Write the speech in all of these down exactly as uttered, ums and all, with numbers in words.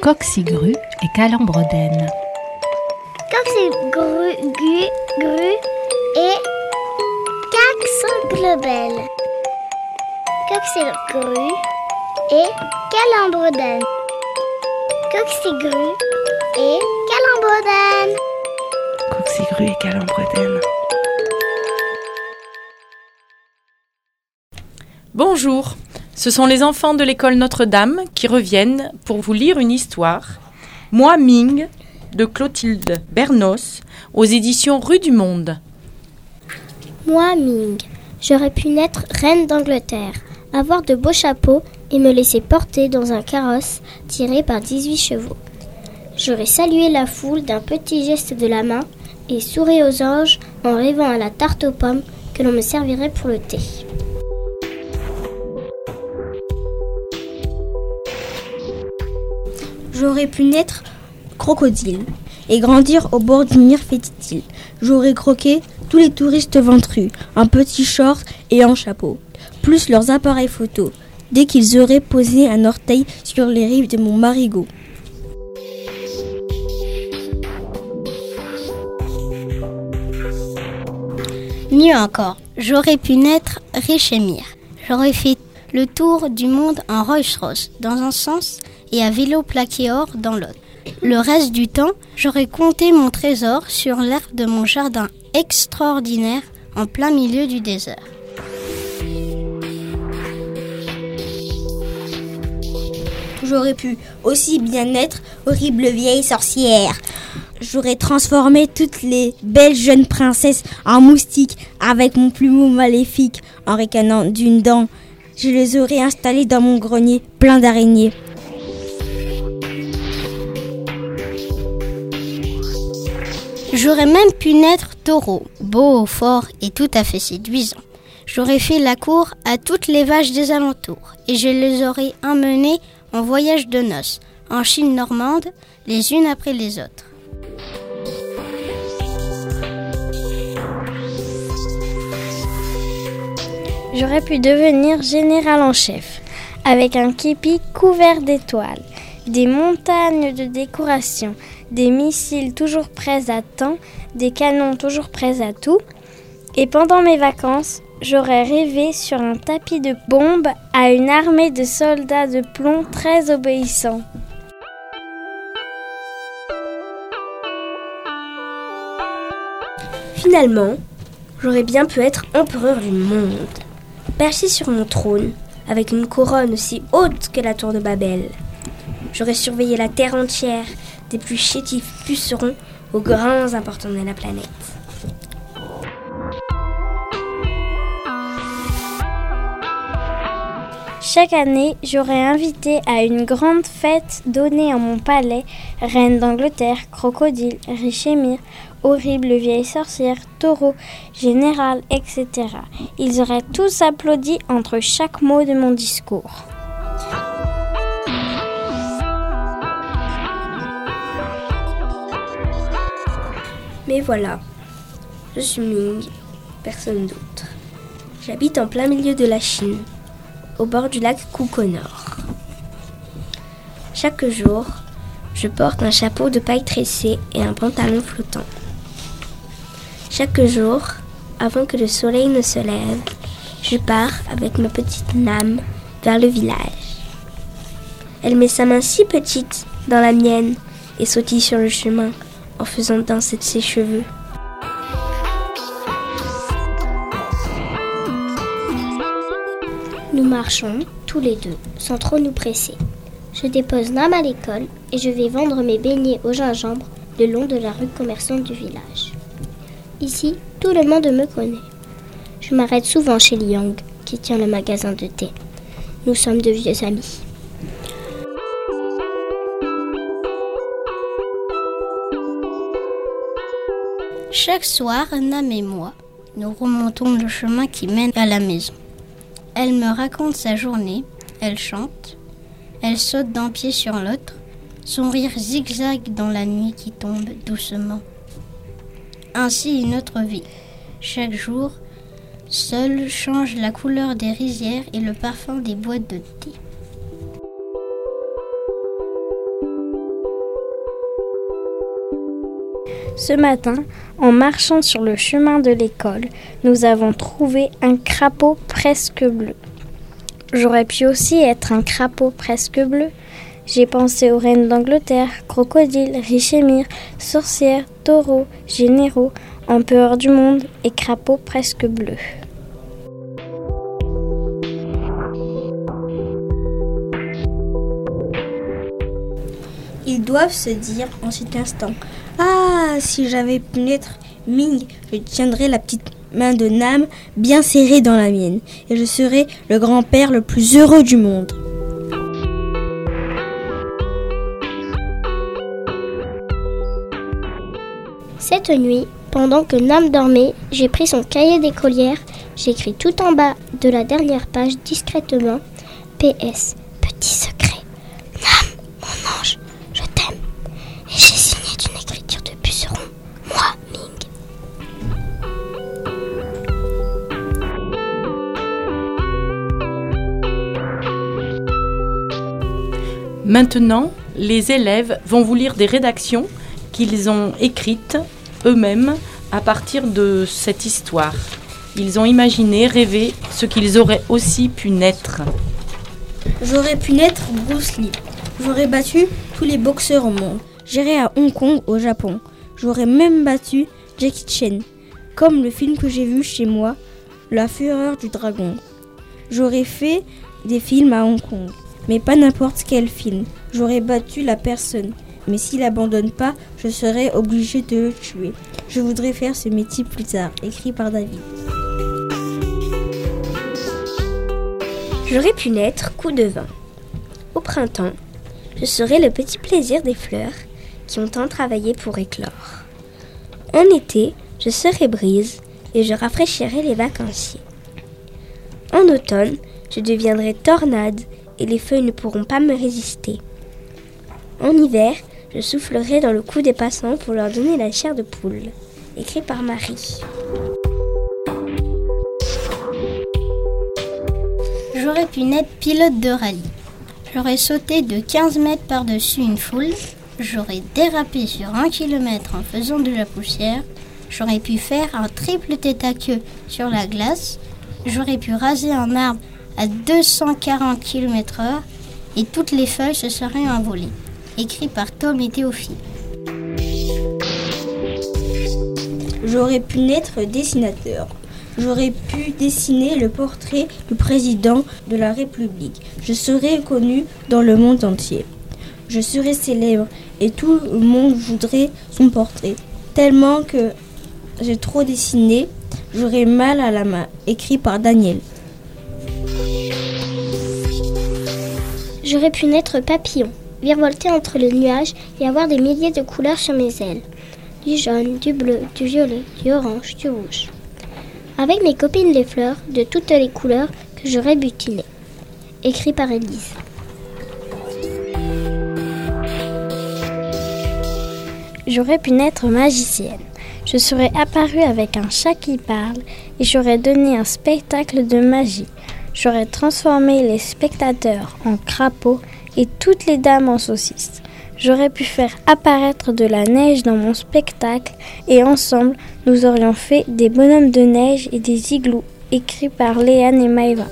Coqsigru et Calembredaine. Coqsigru gu, gru et Caxglobel. Coqsigru et Calembredaine. Coqsigru et Calembredaine. Coqsigru et Calembredaine. Bonjour, ce sont les enfants de l'école Notre-Dame qui reviennent pour vous lire une histoire. Moi, Ming, de Clotilde Bernos, aux éditions Rue du Monde. Moi, Ming, j'aurais pu naître reine d'Angleterre, avoir de beaux chapeaux et me laisser porter dans un carrosse tiré par dix-huit chevaux. J'aurais salué la foule d'un petit geste de la main et souri aux anges en rêvant à la tarte aux pommes que l'on me servirait pour le thé. J'aurais pu naître crocodile et grandir au bord du Nil fétide. J'aurais croqué tous les touristes ventrus, en petit short et en chapeau, plus leurs appareils photo, dès qu'ils auraient posé un orteil sur les rives de mon marigot. Mieux encore, j'aurais pu naître riche et mire. J'aurais fait le tour du monde en Rolls-Royce dans un sens et à vélo plaqué or dans l'autre. Le reste du temps, j'aurais compté mon trésor sur l'herbe de mon jardin extraordinaire en plein milieu du désert. J'aurais pu aussi bien être horrible vieille sorcière. J'aurais transformé toutes les belles jeunes princesses en moustiques avec mon plumeau maléfique en ricanant d'une dent. Je les aurais installées dans mon grenier plein d'araignées. J'aurais même pu naître taureau, beau, fort et tout à fait séduisant. J'aurais fait la cour à toutes les vaches des alentours et je les aurais emmenées en voyage de noces, en Chine normande, les unes après les autres. J'aurais pu devenir général en chef, avec un képi couvert d'étoiles, des montagnes de décorations, des missiles toujours prêts à temps, des canons toujours prêts à tout. Et pendant mes vacances, j'aurais rêvé sur un tapis de bombes à une armée de soldats de plomb très obéissants. Finalement, j'aurais bien pu être empereur du monde, perché sur mon trône, avec une couronne aussi haute que la tour de Babel. J'aurais surveillé la terre entière, des plus chétifs pucerons aux grands importants de la planète. Chaque année, j'aurais invité à une grande fête donnée en mon palais reine d'Angleterre, crocodile, riche et mire, horrible vieille sorcière, taureau, général, et cetera. Ils auraient tous applaudi entre chaque mot de mon discours. Mais voilà, je suis Ming, personne d'autre. J'habite en plein milieu de la Chine, au bord du lac Kukonor. Chaque jour, je porte un chapeau de paille tressée et un pantalon flottant. Chaque jour, avant que le soleil ne se lève, je pars avec ma petite lame vers le village. Elle met sa main si petite dans la mienne et sautille sur le chemin en faisant danser de ses cheveux. Nous marchons, tous les deux, sans trop nous presser. Je dépose Nam à l'école et je vais vendre mes beignets au gingembre le long de la rue commerçante du village. Ici, tout le monde me connaît. Je m'arrête souvent chez Liang, qui tient le magasin de thé. Nous sommes de vieux amis. Chaque soir, Nam et moi, nous remontons le chemin qui mène à la maison. Elle me raconte sa journée, elle chante, elle saute d'un pied sur l'autre, son rire zigzague dans la nuit qui tombe doucement. Ainsi est notre vie. Chaque jour, seul change la couleur des rizières et le parfum des boîtes de thé. Ce matin, en marchant sur le chemin de l'école, nous avons trouvé un crapaud presque bleu. J'aurais pu aussi être un crapaud presque bleu. J'ai pensé aux reines d'Angleterre, crocodiles, riches émirs, sorcières, taureaux, généraux, empereurs du monde et crapauds presque bleus. Ils doivent se dire en cet instant « Ah, si j'avais pu naître Ming, je tiendrais la petite main de Nam bien serrée dans la mienne et je serais le grand-père le plus heureux du monde. » Cette nuit, pendant que Nam dormait, j'ai pris son cahier d'écolière, j'ai écrit tout en bas de la dernière page discrètement P S, petit secret. Nam, mon ange, je t'aime. Et j'ai signé d'une écriture de puceron, moi, Ming. Maintenant, les élèves vont vous lire des rédactions qu'ils ont écrites eux-mêmes à partir de cette histoire. Ils ont imaginé, rêvé ce qu'ils auraient aussi pu naître. J'aurais pu naître Bruce Lee. J'aurais battu tous les boxeurs au monde. J'irais à Hong Kong, au Japon. J'aurais même battu Jackie Chan, comme le film que j'ai vu chez moi, La Fureur du Dragon. J'aurais fait des films à Hong Kong, mais pas n'importe quel film. J'aurais battu la personne. Mais s'il n'abandonne pas, je serai obligée de le tuer. Je voudrais faire ce métier plus tard, écrit par David. J'aurais pu naître coup de vin. Au printemps, je serais le petit plaisir des fleurs qui ont tant travaillé pour éclore. En été, je serais brise et je rafraîchirai les vacanciers. En automne, je deviendrai tornade et les feuilles ne pourront pas me résister. En hiver, je soufflerai dans le cou des passants pour leur donner la chair de poule. Écrit par Marie. J'aurais pu naître pilote de rallye. J'aurais sauté de quinze mètres par-dessus une foule. J'aurais dérapé sur un kilomètre en faisant de la poussière. J'aurais pu faire un triple tête à queue sur la glace. J'aurais pu raser un arbre à deux cent quarante kilomètres heure et toutes les feuilles se seraient envolées. Écrit par Tom et Théophile. J'aurais pu naître dessinateur. J'aurais pu dessiner le portrait du président de la République. Je serais connu dans le monde entier. Je serais célèbre et tout le monde voudrait son portrait. Tellement que j'ai trop dessiné, j'aurais mal à la main. Écrit par Daniel. J'aurais pu naître papillon, virevolter entre les nuages et avoir des milliers de couleurs sur mes ailes. Du jaune, du bleu, du violet, du orange, du rouge. Avec mes copines les fleurs de toutes les couleurs que j'aurais butinées. Écrit par Élise. J'aurais pu naître magicienne. Je serais apparue avec un chat qui parle et j'aurais donné un spectacle de magie. J'aurais transformé les spectateurs en crapauds et toutes les dames en saucisses. J'aurais pu faire apparaître de la neige dans mon spectacle et ensemble, nous aurions fait des bonhommes de neige et des igloos, écrits par Léane et Maëva.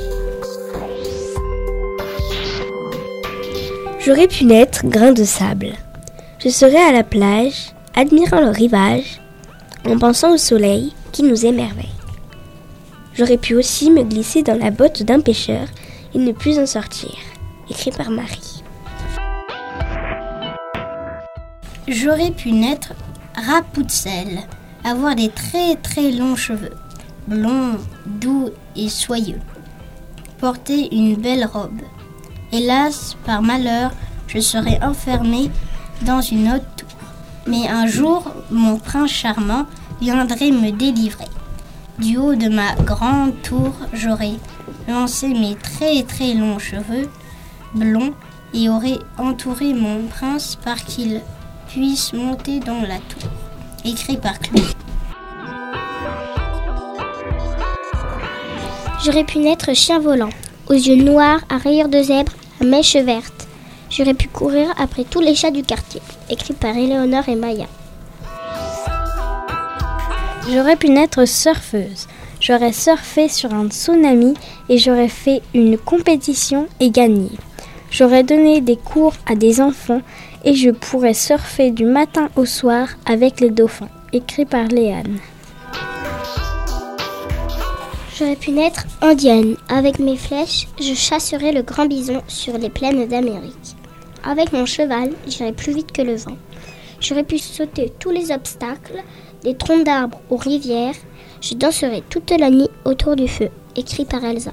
J'aurais pu naître grain de sable. Je serais à la plage, admirant le rivage, en pensant au soleil qui nous émerveille. J'aurais pu aussi me glisser dans la botte d'un pêcheur et ne plus en sortir. Écrit par Marie. J'aurais pu naître Rapunzel, avoir des très très longs cheveux, blonds, doux et soyeux, porter une belle robe. Hélas, par malheur, je serais enfermée dans une haute tour. Mais un jour, mon prince charmant viendrait me délivrer. Du haut de ma grande tour, j'aurais lancé mes très très longs cheveux blonds et aurais entouré mon prince par qu'il puisse monter dans la tour. Écrit par Chloé. J'aurais pu naître chien volant, aux yeux noirs, à rayures de zèbre, à mèches vertes. J'aurais pu courir après tous les chats du quartier. Écrit par Éléonore et Maya. J'aurais pu naître surfeuse. J'aurais surfé sur un tsunami et j'aurais fait une compétition et gagné. J'aurais donné des cours à des enfants et je pourrais surfer du matin au soir avec les dauphins. Écrit par Léane. J'aurais pu naître indienne. Avec mes flèches, je chasserais le grand bison sur les plaines d'Amérique. Avec mon cheval, j'irais plus vite que le vent. J'aurais pu sauter tous les obstacles, des troncs d'arbres aux rivières. Je danserai toute la nuit autour du feu. Écrit par Elsa.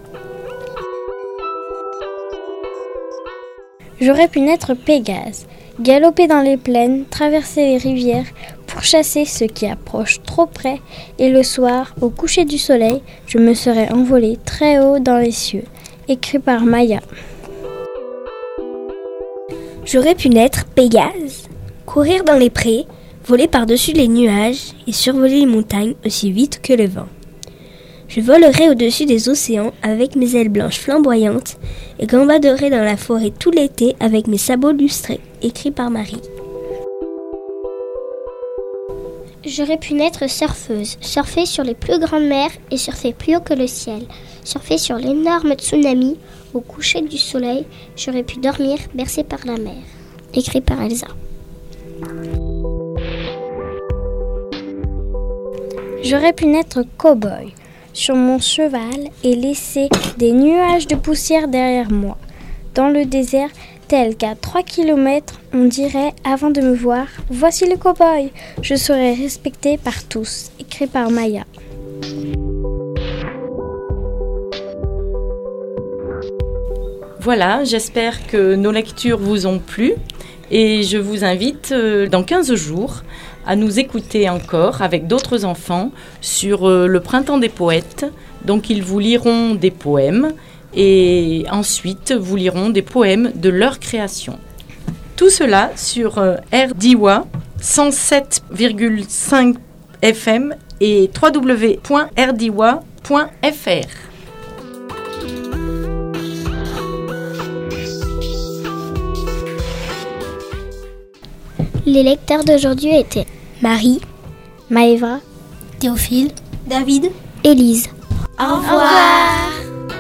J'aurais pu naître Pégase, galoper dans les plaines, traverser les rivières pour chasser ceux qui approchent trop près, et le soir, au coucher du soleil, je me serais envolée très haut dans les cieux. Écrit par Maya. J'aurais pu naître Pégase, courir dans les prés, voler par-dessus les nuages et survoler les montagnes aussi vite que le vent. Je volerai au-dessus des océans avec mes ailes blanches flamboyantes et gambaderai dans la forêt tout l'été avec mes sabots lustrés. Écrit par Marie. J'aurais pu naître surfeuse, surfer sur les plus grandes mers et surfer plus haut que le ciel. Surfer sur l'énorme tsunami au coucher du soleil. J'aurais pu dormir bercée par la mer. Écrit par Elsa. J'aurais pu naître cow-boy sur mon cheval et laisser des nuages de poussière derrière moi. Dans le désert, tel qu'à trois kilomètres, on dirait avant de me voir « Voici le cow-boy !» Je serai respectée par tous. Écrit par Maya. Voilà, j'espère que nos lectures vous ont plu et je vous invite euh, dans quinze jours à nous écouter encore avec d'autres enfants sur euh, le printemps des poètes. Donc ils vous liront des poèmes et ensuite vous liront des poèmes de leur création. Tout cela sur euh, R D I W A cent sept virgule cinq F M et w w w point r d i w a point f r. Les lecteurs d'aujourd'hui étaient Marie, Maëva, Théophile, David, Élise. Au revoir.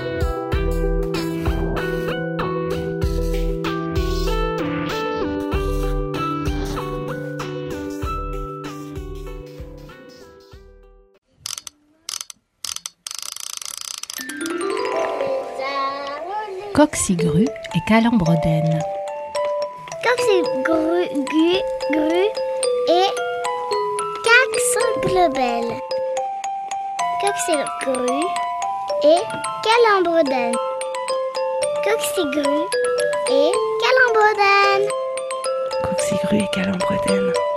Coqsigru et Calembredaine. Coqsigru, gu, gru et Caxanglebel. Coqsigru et Calembredaine. Coqsigru et Calembredaine. Coqsigru et Calembredaine.